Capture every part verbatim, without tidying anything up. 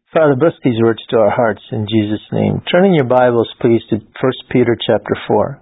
Father, bless these words to our hearts in Jesus' name. Turn in your Bibles, please, to First Peter chapter four.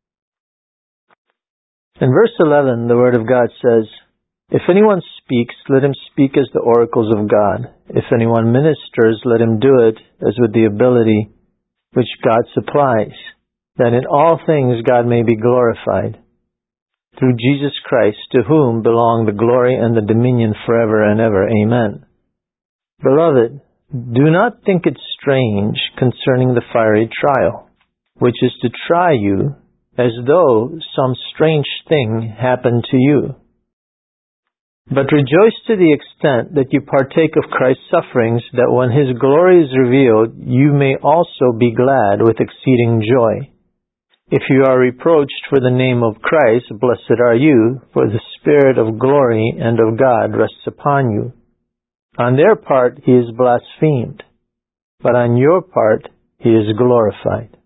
In verse eleven, the Word of God says, "If anyone speaks, let him speak as the oracles of God. If anyone ministers, let him do it as with the ability which God supplies, that in all things God may be glorified. Through Jesus Christ, to whom belong the glory and the dominion forever and ever. Amen. Beloved, do not think it strange concerning the fiery trial, which is to try you, as though some strange thing happened to you. But rejoice to the extent that you partake of Christ's sufferings, that when His glory is revealed, you may also be glad with exceeding joy. If you are reproached for the name of Christ, blessed are you, for the Spirit of glory and of God rests upon you. On their part He is blasphemed, but on your part He is glorified."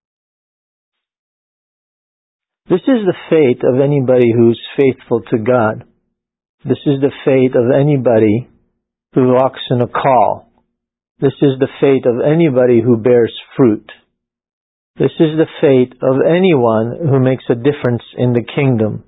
This is the fate of anybody who's faithful to God. This is the fate of anybody who walks in a call. This is the fate of anybody who bears fruit. This is the fate of anyone who makes a difference in the kingdom.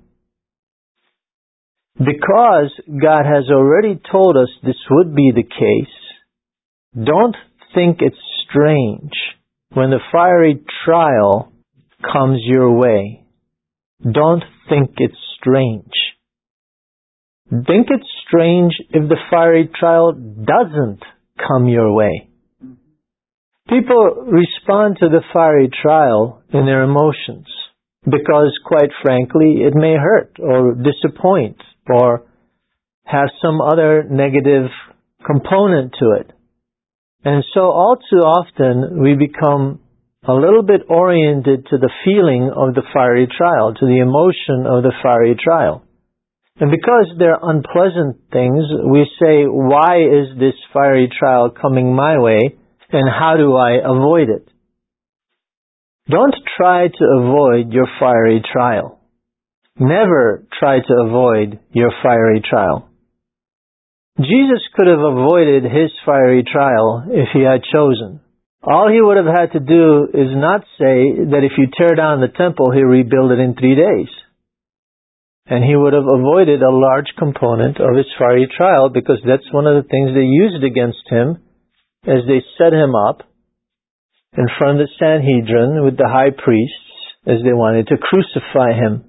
Because God has already told us this would be the case, don't think it's strange when the fiery trial comes your way. Don't think it's strange. Think it's strange if the fiery trial doesn't come your way. People respond to the fiery trial in their emotions because, quite frankly, it may hurt or disappoint or have some other negative component to it. And so all too often we become a little bit oriented to the feeling of the fiery trial, to the emotion of the fiery trial. And because they're unpleasant things, we say, why is this fiery trial coming my way, and how do I avoid it? Don't try to avoid your fiery trial. Never try to avoid your fiery trial. Jesus could have avoided His fiery trial if He had chosen. All He would have had to do is not say that if you tear down the temple, He'll rebuild it in three days. And He would have avoided a large component of His fiery trial, because that's one of the things they used against Him as they set Him up in front of the Sanhedrin with the high priests as they wanted to crucify Him.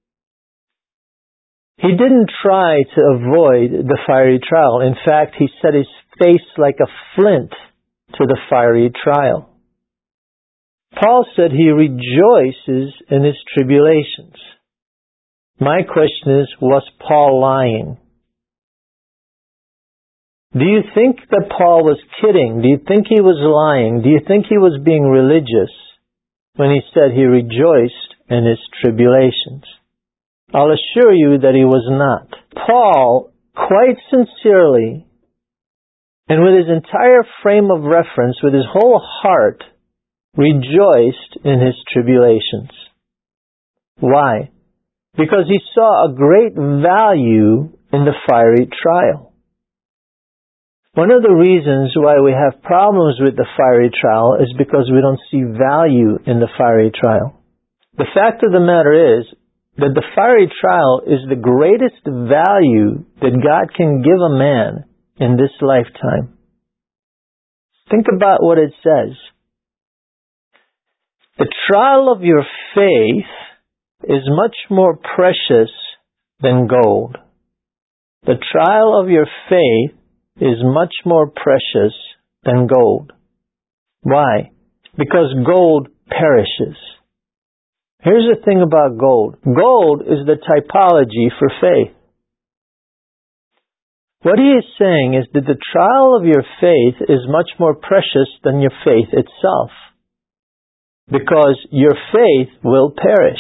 He didn't try to avoid the fiery trial. In fact, He set His face like a flint to the fiery trial. Paul said he rejoices in his tribulations. My question is, was Paul lying? Do you think that Paul was kidding? Do you think he was lying? Do you think he was being religious when he said he rejoiced in his tribulations? I'll assure you that he was not. Paul, quite sincerely, and with his entire frame of reference, with his whole heart, rejoiced in his tribulations. Why? Because he saw a great value in the fiery trial. One of the reasons why we have problems with the fiery trial is because we don't see value in the fiery trial. The fact of the matter is that the fiery trial is the greatest value that God can give a man in this lifetime. Think about what it says. The trial of your faith is much more precious than gold. The trial of your faith is much more precious than gold. Why? Because gold perishes. Here's the thing about gold. Gold is the typology for faith. What he is saying is that the trial of your faith is much more precious than your faith itself, because your faith will perish.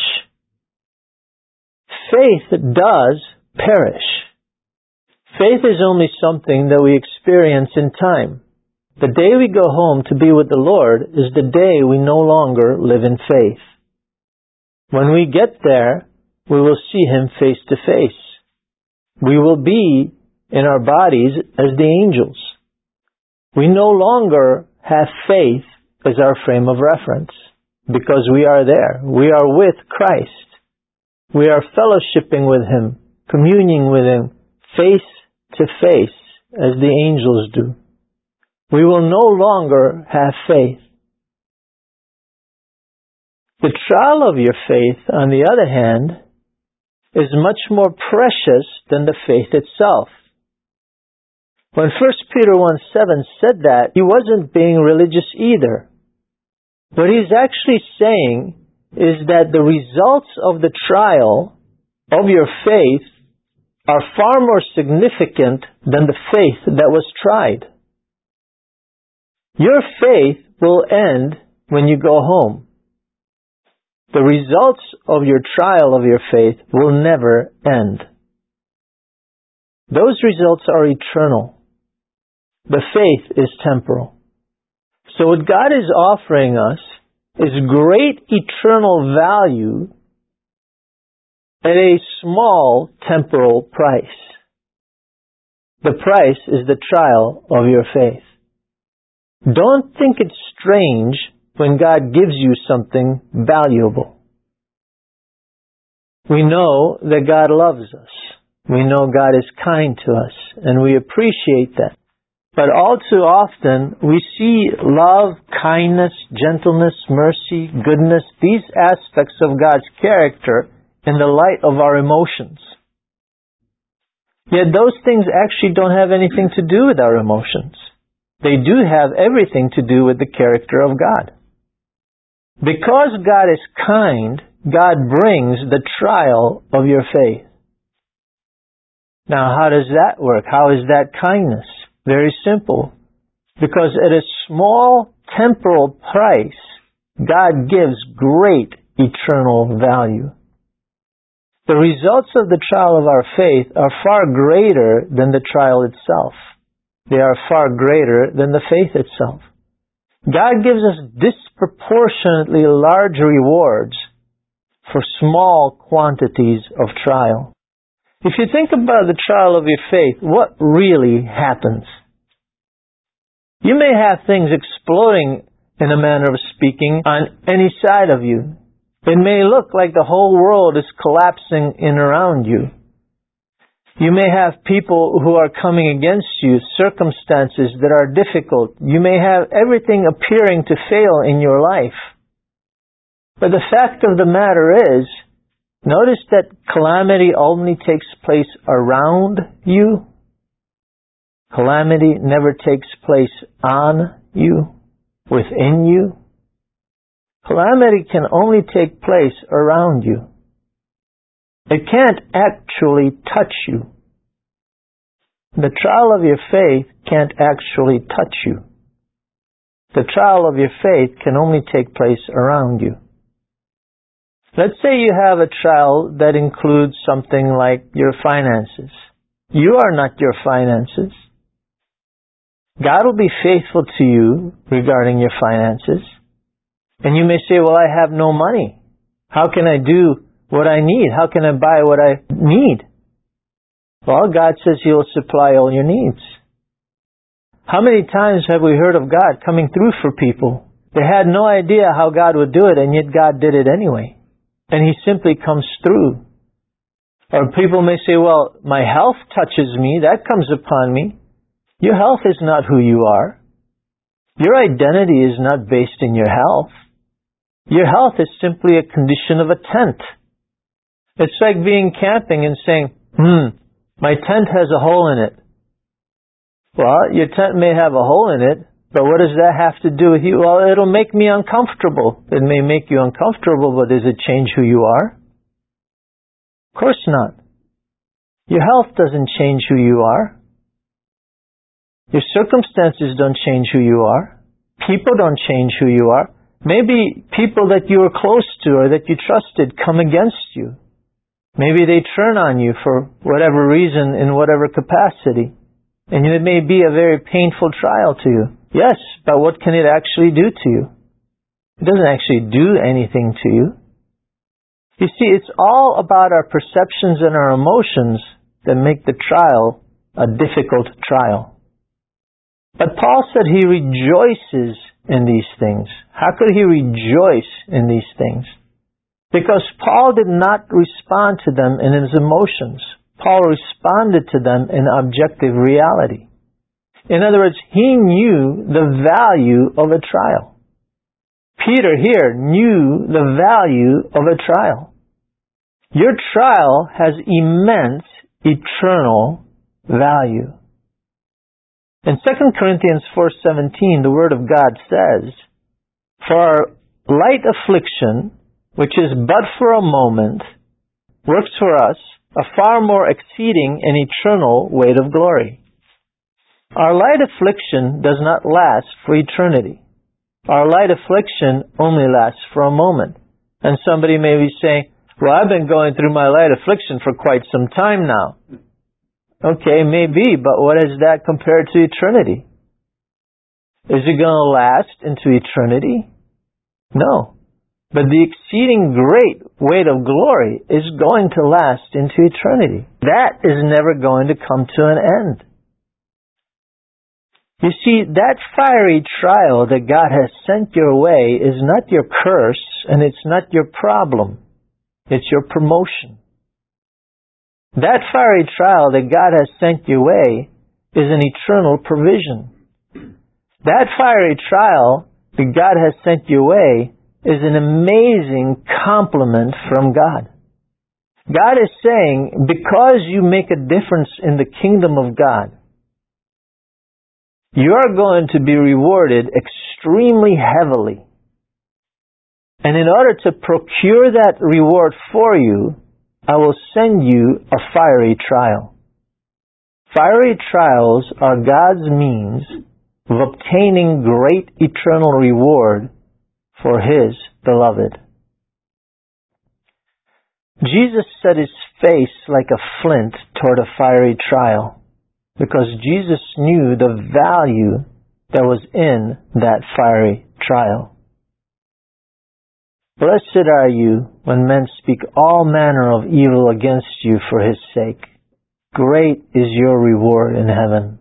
Faith does perish. Faith is only something that we experience in time. The day we go home to be with the Lord is the day we no longer live in faith. When we get there, we will see Him face to face. We will be in our bodies as the angels. We no longer have faith as our frame of reference because we are there. We are with Christ. We are fellowshipping with Him, communing with Him, face to face, as the angels do. We will no longer have faith. The trial of your faith, on the other hand, is much more precious than the faith itself. When First Peter one seven said that, he wasn't being religious either. What he's actually saying is that the results of the trial of your faith are far more significant than the faith that was tried. Your faith will end when you go home. The results of your trial of your faith will never end. Those results are eternal. The faith is temporal. So what God is offering us is great eternal value at a small temporal price. The price is the trial of your faith. Don't think it's strange when God gives you something valuable. We know that God loves us. We know God is kind to us, and we appreciate that. But all too often, we see love, kindness, gentleness, mercy, goodness, these aspects of God's character in the light of our emotions. Yet those things actually don't have anything to do with our emotions. They do have everything to do with the character of God. Because God is kind, God brings the trial of your faith. Now, how does that work? How is that kindness? Very simple. Because at a small temporal price, God gives great eternal value. The results of the trial of our faith are far greater than the trial itself. They are far greater than the faith itself. God gives us disproportionately large rewards for small quantities of trial. If you think about the trial of your faith, what really happens? You may have things exploding, in a manner of speaking, on any side of you. It may look like the whole world is collapsing in around you. You may have people who are coming against you, circumstances that are difficult. You may have everything appearing to fail in your life. But the fact of the matter is, notice that calamity only takes place around you. Calamity never takes place on you, within you. Calamity can only take place around you. It can't actually touch you. The trial of your faith can't actually touch you. The trial of your faith can only take place around you. Let's say you have a trial that includes something like your finances. You are not your finances. God will be faithful to you regarding your finances. And you may say, well, I have no money. How can I do what I need? How can I buy what I need? Well, God says He will supply all your needs. How many times have we heard of God coming through for people? They had no idea how God would do it, and yet God did it anyway. And He simply comes through. Or people may say, well, my health touches me. That comes upon me. Your health is not who you are. Your identity is not based in your health. Your health is simply a condition of a tent. It's like being camping and saying, hmm, my tent has a hole in it. Well, your tent may have a hole in it, but what does that have to do with you? Well, it'll make me uncomfortable. It may make you uncomfortable, but does it change who you are? Of course not. Your health doesn't change who you are. Your circumstances don't change who you are. People don't change who you are. Maybe people that you were close to or that you trusted come against you. Maybe they turn on you for whatever reason, in whatever capacity. And it may be a very painful trial to you. Yes, but what can it actually do to you? It doesn't actually do anything to you. You see, it's all about our perceptions and our emotions that make the trial a difficult trial. But Paul said he rejoices in these things. How could he rejoice in these things? Because Paul did not respond to them in his emotions. Paul responded to them in objective reality. In other words, he knew the value of a trial. Peter here knew the value of a trial. Your trial has immense eternal value. In Second Corinthians four seventeen, the Word of God says, "For our light affliction, which is but for a moment, works for us a far more exceeding and eternal weight of glory." Our light affliction does not last for eternity. Our light affliction only lasts for a moment. And somebody may be saying, "Well, I've been going through my light affliction for quite some time now." Okay, maybe, but what is that compared to eternity? Is it going to last into eternity? No. But the exceeding great weight of glory is going to last into eternity. That is never going to come to an end. You see, that fiery trial that God has sent your way is not your curse, and it's not your problem. It's your promotion. That fiery trial that God has sent your way is an eternal provision. That fiery trial that God has sent your way is an amazing compliment from God. God is saying, because you make a difference in the kingdom of God, you are going to be rewarded extremely heavily. And in order to procure that reward for you, I will send you a fiery trial. Fiery trials are God's means of obtaining great eternal reward for His beloved. Jesus set His face like a flint toward a fiery trial because Jesus knew the value that was in that fiery trial. Blessed are you when men speak all manner of evil against you for His sake. Great is your reward in heaven.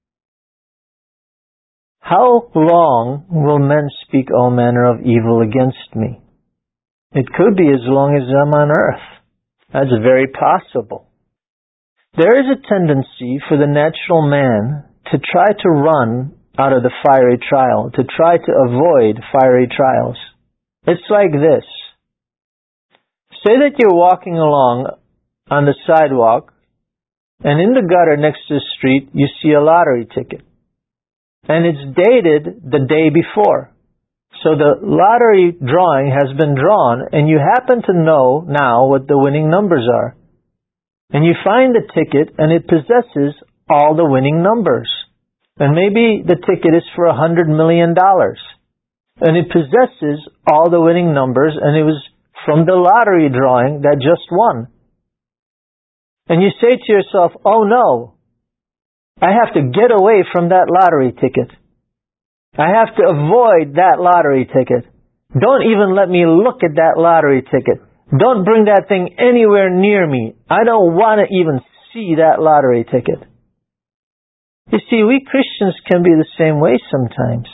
How long will men speak all manner of evil against me? It could be as long as I'm on earth. That's very possible. There is a tendency for the natural man to try to run out of the fiery trial, to try to avoid fiery trials. It's like this. Say that you're walking along on the sidewalk, and in the gutter next to the street, you see a lottery ticket. And it's dated the day before. So the lottery drawing has been drawn, and you happen to know now what the winning numbers are. And you find the ticket, and it possesses all the winning numbers. And maybe the ticket is for a hundred million dollars. And it possesses all the winning numbers, and it was from the lottery drawing that just won. And you say to yourself, "Oh no, I have to get away from that lottery ticket. I have to avoid that lottery ticket. Don't even let me look at that lottery ticket. Don't bring that thing anywhere near me. I don't want to even see that lottery ticket." You see, we Christians can be the same way sometimes.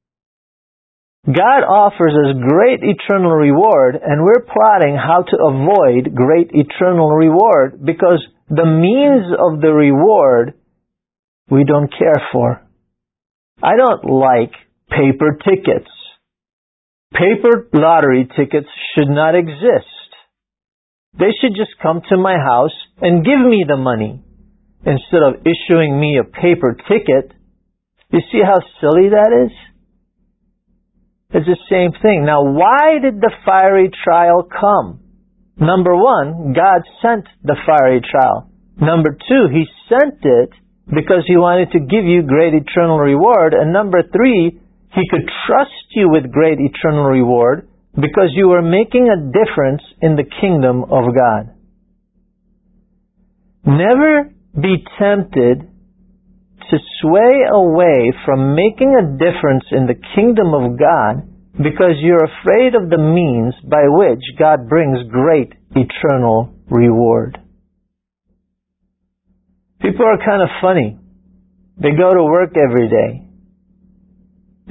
God offers us great eternal reward, and we're plotting how to avoid great eternal reward because the means of the reward we don't care for. I don't like paper tickets. Paper lottery tickets should not exist. They should just come to my house and give me the money instead of issuing me a paper ticket. You see how silly that is? It's the same thing. Now, why did the fiery trial come? Number one, God sent the fiery trial. Number two, He sent it because He wanted to give you great eternal reward. And number three, He could trust you with great eternal reward because you were making a difference in the kingdom of God. Never be tempted to sway away from making a difference in the kingdom of God because you're afraid of the means by which God brings great eternal reward. People are kind of funny. They go to work every day.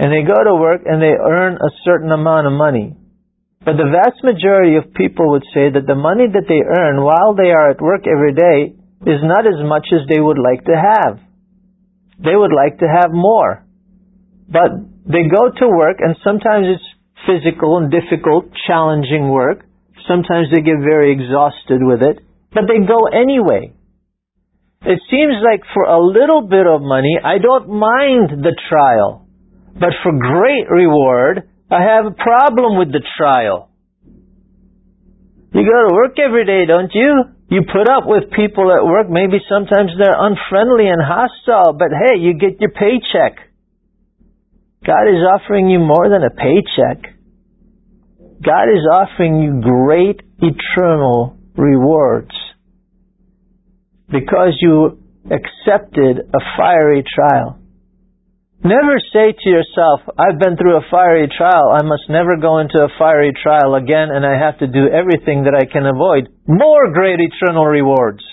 and they go to work and they earn a certain amount of money. But the vast majority of people would say that the money that they earn while they are at work every day is not as much as they would like to have. They would like to have more. But they go to work, and sometimes it's physical and difficult, challenging work. Sometimes they get very exhausted with it. But they go anyway. It seems like for a little bit of money, I don't mind the trial. But for great reward, I have a problem with the trial. You go to work every day, don't you? You put up with people at work. Maybe sometimes they're unfriendly and hostile, but hey, you get your paycheck. God is offering you more than a paycheck. God is offering you great eternal rewards because you accepted a fiery trial. Never say to yourself, I've been through a fiery trial, I must never go into a fiery trial again, and I have to do everything that I can avoid. More great eternal rewards.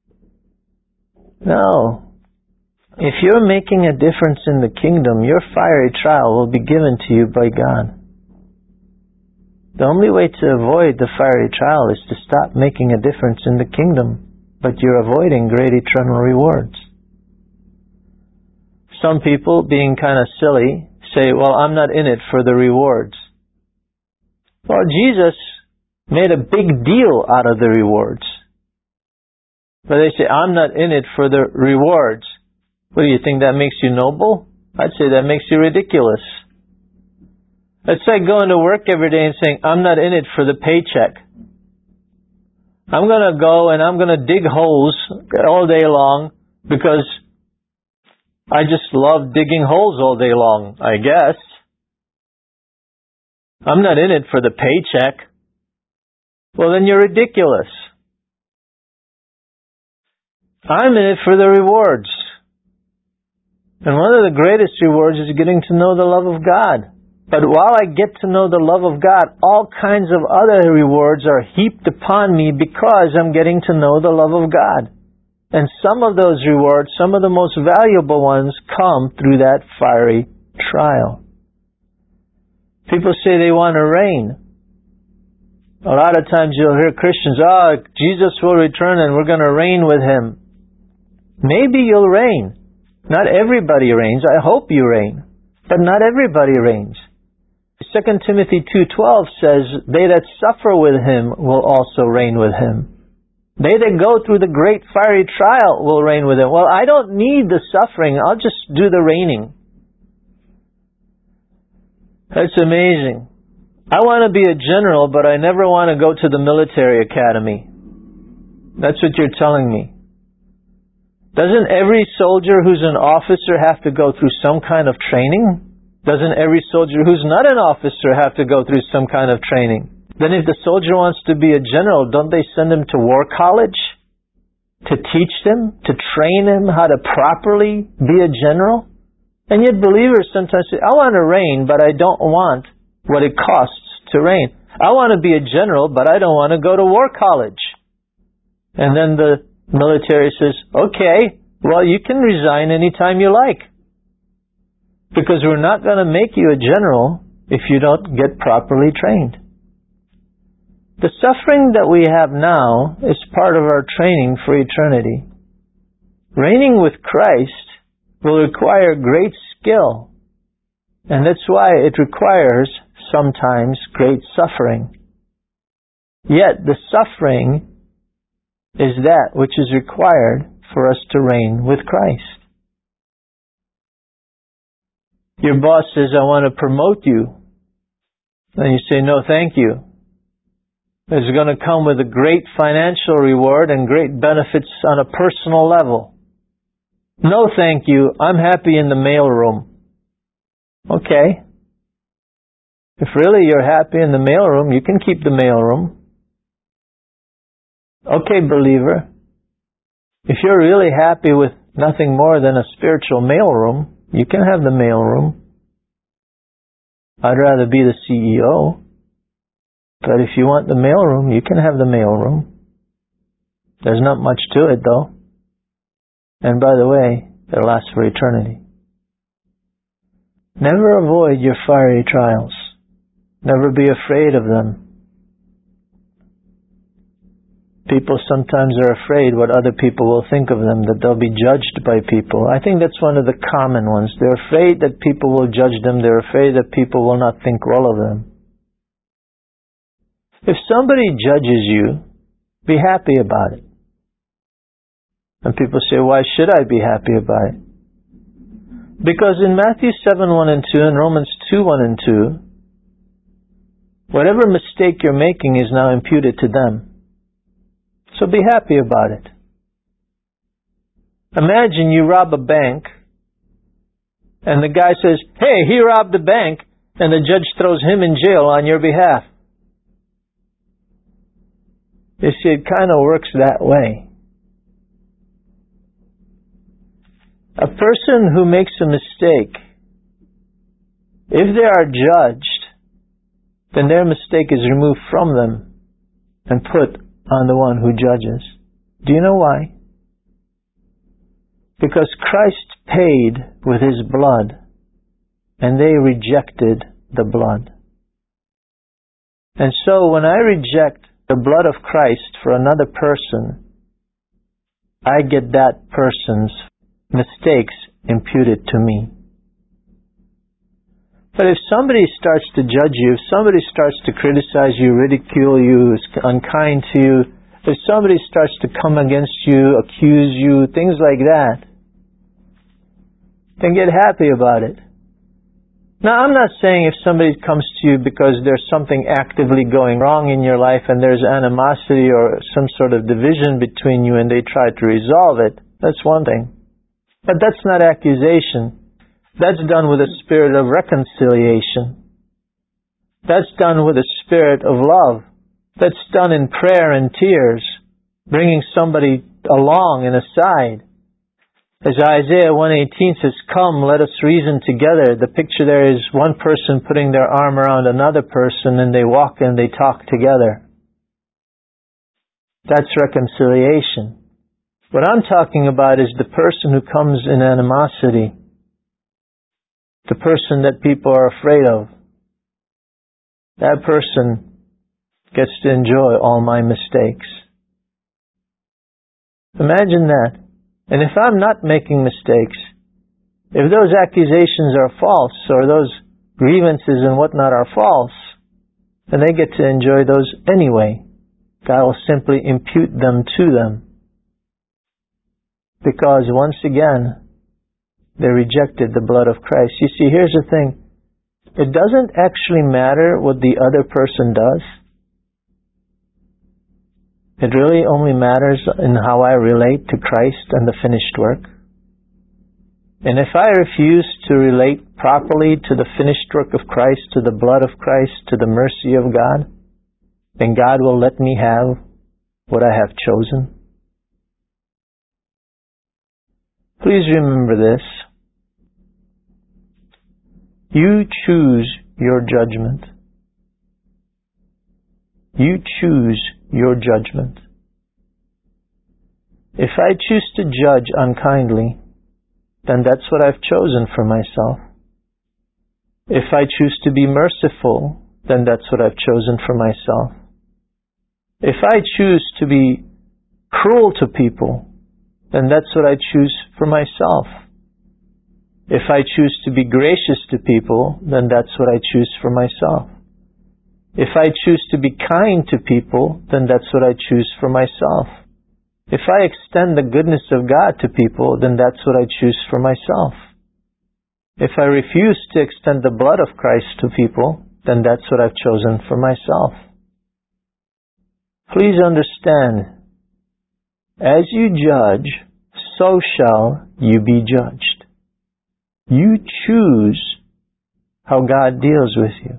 No. If you're making a difference in the kingdom, your fiery trial will be given to you by God. The only way to avoid the fiery trial is to stop making a difference in the kingdom, but you're avoiding great eternal rewards. Some people, being kind of silly, say, well, I'm not in it for the rewards. Well, Jesus made a big deal out of the rewards. But they say, I'm not in it for the rewards. What do you think, that makes you noble? I'd say that makes you ridiculous. It's like going to work every day and saying, I'm not in it for the paycheck. I'm going to go and I'm going to dig holes all day long because I just love digging holes all day long, I guess. I'm not in it for the paycheck. Well, then you're ridiculous. I'm in it for the rewards. And one of the greatest rewards is getting to know the love of God. But while I get to know the love of God, all kinds of other rewards are heaped upon me because I'm getting to know the love of God. And some of those rewards, some of the most valuable ones, come through that fiery trial. People say they want to reign. A lot of times you'll hear Christians, oh, Jesus will return and we're going to reign with Him. Maybe you'll reign. Not everybody reigns. I hope you reign. But not everybody reigns. Second Timothy two twelve says, they that suffer with Him will also reign with Him. They that go through the great fiery trial will reign with Him. Well, I don't need the suffering. I'll just do the reigning. That's amazing. I want to be a general, but I never want to go to the military academy. That's what you're telling me. Doesn't every soldier who's an officer have to go through some kind of training? Doesn't every soldier who's not an officer have to go through some kind of training? Then if the soldier wants to be a general, don't they send him to war college? To teach them? To train him how to properly be a general? And yet believers sometimes say, I want to reign, but I don't want what it costs to reign. I want to be a general, but I don't want to go to war college. And then the military says, okay, well, you can resign anytime you like. Because we're not going to make you a general if you don't get properly trained. The suffering that we have now is part of our training for eternity. Reigning with Christ will require great skill. And that's why it requires sometimes great suffering. Yet the suffering is that which is required for us to reign with Christ. Your boss says, I want to promote you. And you say, no, thank you. It's going to come with a great financial reward and great benefits on a personal level. No, thank you. I'm happy in the mailroom. Okay. If really you're happy in the mailroom, you can keep the mailroom. Okay, believer. If you're really happy with nothing more than a spiritual mailroom, you can have the mailroom. I'd rather be the C E O. But if you want the mailroom, you can have the mailroom. There's not much to it, though. And by the way, it lasts for eternity. Never avoid your fiery trials. Never be afraid of them. People sometimes are afraid what other people will think of them, that they'll be judged by people. I think that's one of the common ones. They're afraid that people will judge them. They're afraid that people will not think well of them. If somebody judges you, be happy about it. And people say, why should I be happy about it? Because in Matthew seven, one and two, and Romans two, one and two, whatever mistake you're making is now imputed to them. So be happy about it. Imagine you rob a bank, and the guy says, hey, he robbed the bank, and the judge throws him in jail on your behalf. You see, it kind of works that way. A person who makes a mistake, if they are judged, then their mistake is removed from them and put on the one who judges. Do you know why? Because Christ paid with His blood, and they rejected the blood. And so when I reject the blood of Christ for another person, I get that person's mistakes imputed to me. But if somebody starts to judge you, if somebody starts to criticize you, ridicule you, is unkind to you, if somebody starts to come against you, accuse you, things like that, then get happy about it. Now, I'm not saying if somebody comes to you because there's something actively going wrong in your life and there's animosity or some sort of division between you and they try to resolve it, that's one thing. But that's not accusation. That's done with a spirit of reconciliation. That's done with a spirit of love. That's done in prayer and tears, bringing somebody along and aside. As Isaiah one eighteen says, come, let us reason together. The picture there is one person putting their arm around another person and they walk and they talk together. That's reconciliation. What I'm talking about is the person who comes in animosity, the person that people are afraid of. That person gets to enjoy all my mistakes. Imagine that. And if I'm not making mistakes, if those accusations are false or those grievances and whatnot are false, then they get to enjoy those anyway. God will simply impute them to them. Because once again, they rejected the blood of Christ. You see, here's the thing. It doesn't actually matter what the other person does. It really only matters in how I relate to Christ and the finished work. And if I refuse to relate properly to the finished work of Christ, to the blood of Christ, to the mercy of God, then God will let me have what I have chosen. Please remember this. You choose your judgment. You choose your judgment. If I choose to judge unkindly, then that's what I've chosen for myself. If I choose to be merciful, then that's what I've chosen for myself. If I choose to be cruel to people, then that's what I choose for myself. If I choose to be gracious to people, then that's what I choose for myself. If I choose to be kind to people, then that's what I choose for myself. If I extend the goodness of God to people, then that's what I choose for myself. If I refuse to extend the blood of Christ to people, then that's what I've chosen for myself. Please understand, as you judge, so shall you be judged. You choose how God deals with you.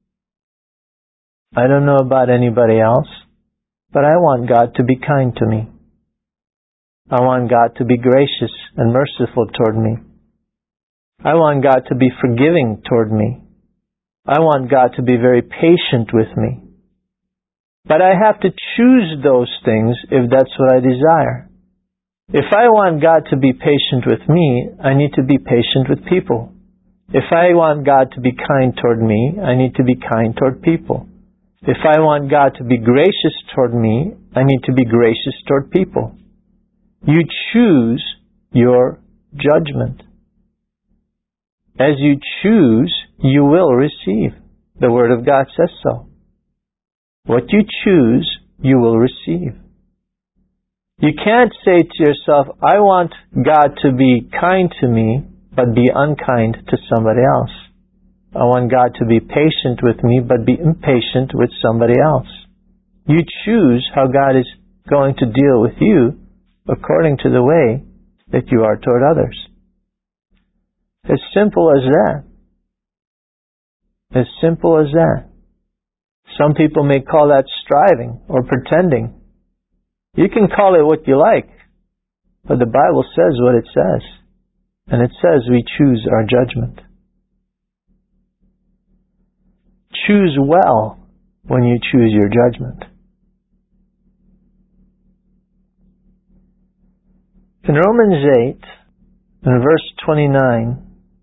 I don't know about anybody else, but I want God to be kind to me. I want God to be gracious and merciful toward me. I want God to be forgiving toward me. I want God to be very patient with me. But I have to choose those things if that's what I desire. If I want God to be patient with me, I need to be patient with people. If I want God to be kind toward me, I need to be kind toward people. If I want God to be gracious toward me, I need to be gracious toward people. You choose your judgment. As you choose, you will receive. The Word of God says so. What you choose, you will receive. You can't say to yourself, I want God to be kind to me, but be unkind to somebody else. I want God to be patient with me, but be impatient with somebody else. You choose how God is going to deal with you according to the way that you are toward others. As simple as that. As simple as that. Some people may call that striving or pretending. You can call it what you like, but the Bible says what it says. And it says we choose our judgment. Choose well when you choose your judgment. In Romans eight, in verse twenty-nine,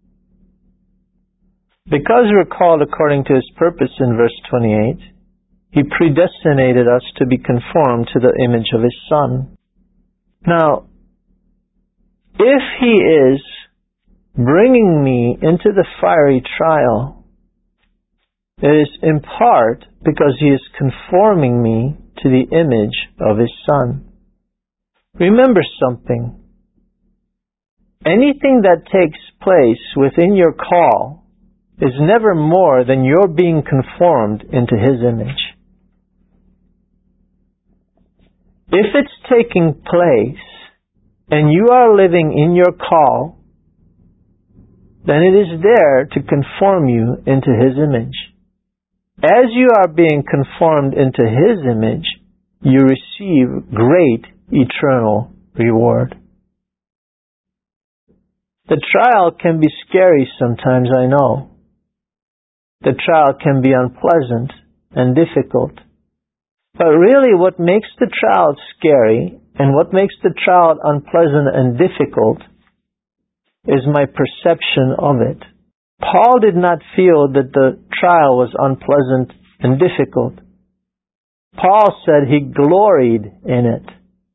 because we're called according to His purpose in verse twenty-eight, He predestinated us to be conformed to the image of His Son. Now, if He is bringing me into the fiery trial, it is in part because He is conforming me to the image of His Son. Remember something. Anything that takes place within your call is never more than your being conformed into His image. If it's taking place and you are living in your call, then it is there to conform you into His image. As you are being conformed into His image, you receive great eternal reward. The trial can be scary sometimes, I know. The trial can be unpleasant and difficult. But really what makes the trial scary and what makes the trial unpleasant and difficult is my perception of it. Paul did not feel that the trial was unpleasant and difficult. Paul said he gloried in it.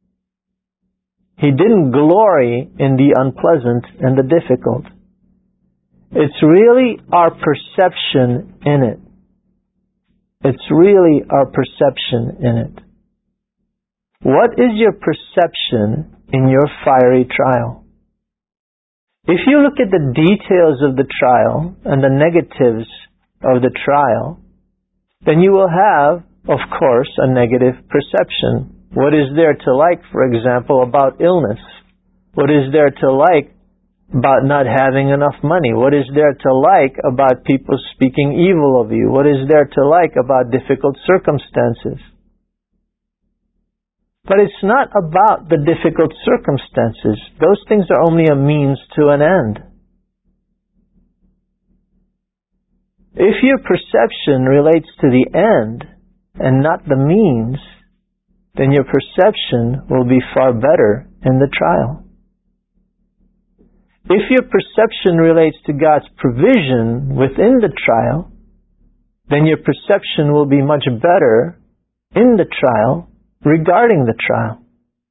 He didn't glory in the unpleasant and the difficult. It's really our perception in it. It's really our perception in it. What is your perception in your fiery trial? If you look at the details of the trial and the negatives of the trial, then you will have, of course, a negative perception. What is there to like, for example, about illness? What is there to like about not having enough money? What is there to like about people speaking evil of you? What is there to like about difficult circumstances? But it's not about the difficult circumstances. Those things are only a means to an end. If your perception relates to the end and not the means, then your perception will be far better in the trial. If your perception relates to God's provision within the trial, then your perception will be much better in the trial regarding the trial.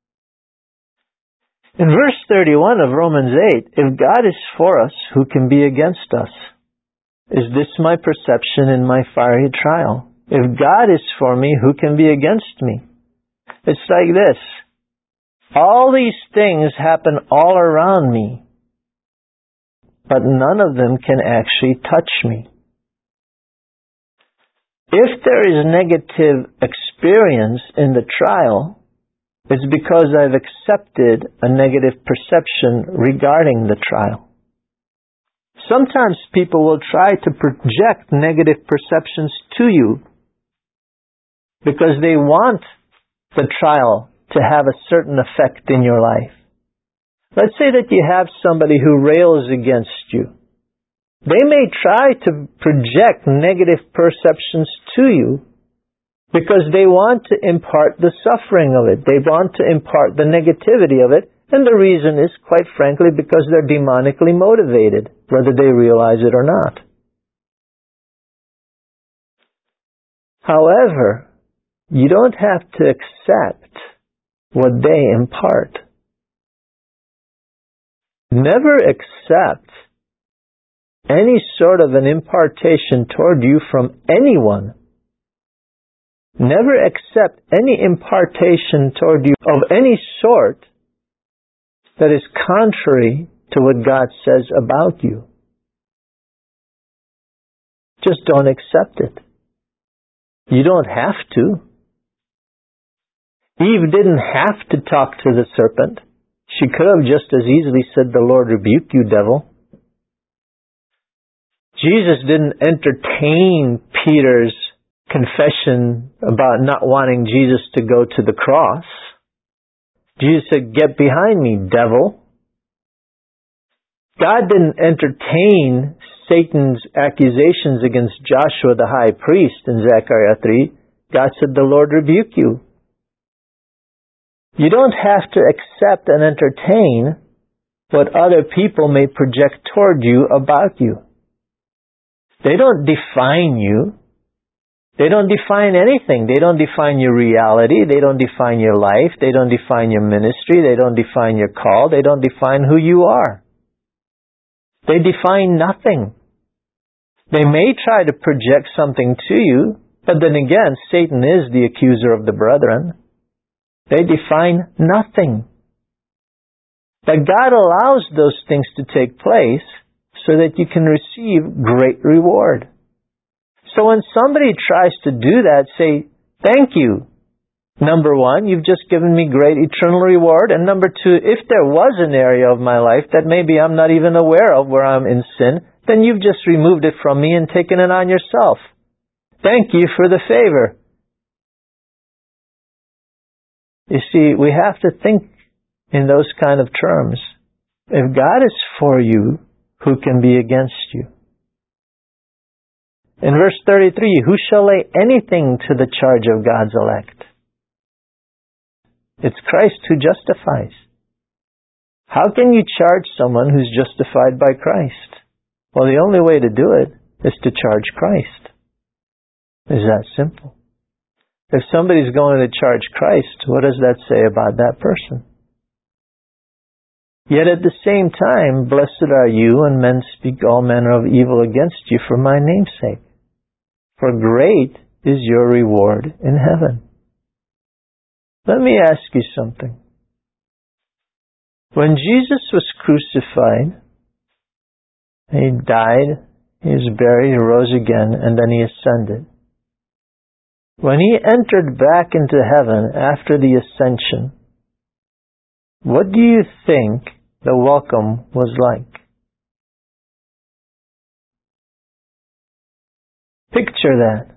In verse thirty-one of Romans eight, if God is for us, who can be against us? Is this my perception in my fiery trial? If God is for me, who can be against me? It's like this. All these things happen all around me, but none of them can actually touch me. If there is negative experience in the trial, it's because I've accepted a negative perception regarding the trial. Sometimes people will try to project negative perceptions to you because they want the trial to have a certain effect in your life. Let's say that you have somebody who rails against you. They may try to project negative perceptions to you because they want to impart the suffering of it. They want to impart the negativity of it, And the reason is, quite frankly, because they're demonically motivated, whether they realize it or not. However, you don't have to accept what they impart. Never accept any sort of an impartation toward you from anyone. Never accept any impartation toward you of any sort that is contrary to what God says about you. Just don't accept it. You don't have to. Eve didn't have to talk to the serpent. She could have just as easily said, "The Lord rebuke you, devil." Jesus didn't entertain Peter's confession about not wanting Jesus to go to the cross. Jesus said, "Get behind me, devil." God didn't entertain Satan's accusations against Joshua the high priest in Zechariah three. God said, "The Lord rebuke you." You don't have to accept and entertain what other people may project toward you about you. They don't define you. They don't define anything. They don't define your reality. They don't define your life. They don't define your ministry. They don't define your call. They don't define who you are. They define nothing. They may try to project something to you, but then again, Satan is the accuser of the brethren. They define nothing. But God allows those things to take place so that you can receive great reward. So when somebody tries to do that, say, "Thank you. Number one, you've just given me great eternal reward. And number two, if there was an area of my life that maybe I'm not even aware of where I'm in sin, then you've just removed it from me and taken it on yourself. Thank you for the favor." You see, we have to think in those kind of terms. If God is for you, who can be against you? In verse thirty-three, who shall lay anything to the charge of God's elect? It's Christ who justifies. How can you charge someone who's justified by Christ? Well, the only way to do it is to charge Christ. It's that simple. If somebody's going to charge Christ, what does that say about that person? Yet at the same time, blessed are you when men speak all manner of evil against you for my name's sake. For great is your reward in heaven. Let me ask you something. When Jesus was crucified, He died, He was buried, He rose again, and then He ascended. When He entered back into heaven after the ascension, what do you think the welcome was like? Picture that.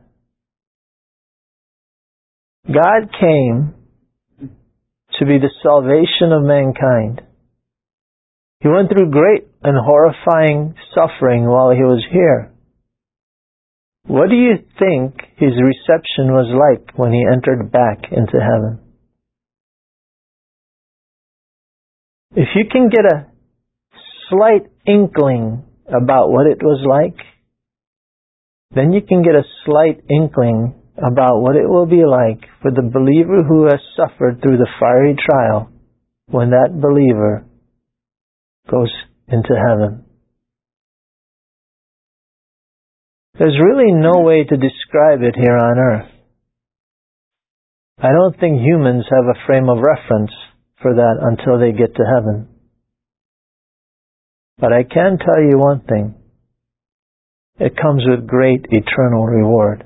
God came to be the salvation of mankind. He went through great and horrifying suffering while He was here. What do you think His reception was like when He entered back into heaven? If you can get a slight inkling about what it was like, then you can get a slight inkling about what it will be like for the believer who has suffered through the fiery trial when that believer goes into heaven. There's really no way to describe it here on earth. I don't think humans have a frame of reference for that until they get to heaven. But I can tell you one thing. It comes with great eternal reward.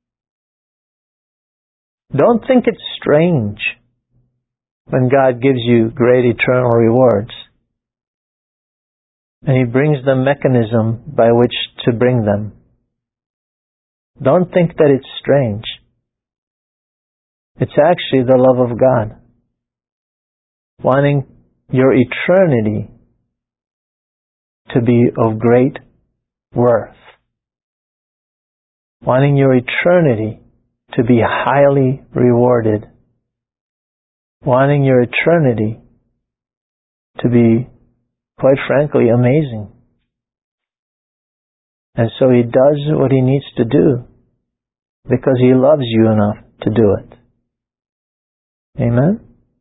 Don't think it's strange when God gives you great eternal rewards and He brings the mechanism by which to bring them. Don't think that it's strange. It's actually the love of God, wanting your eternity to be of great worth, wanting your eternity to be highly rewarded, wanting your eternity to be, quite frankly, amazing. And so He does what He needs to do because He loves you enough to do it. Amen?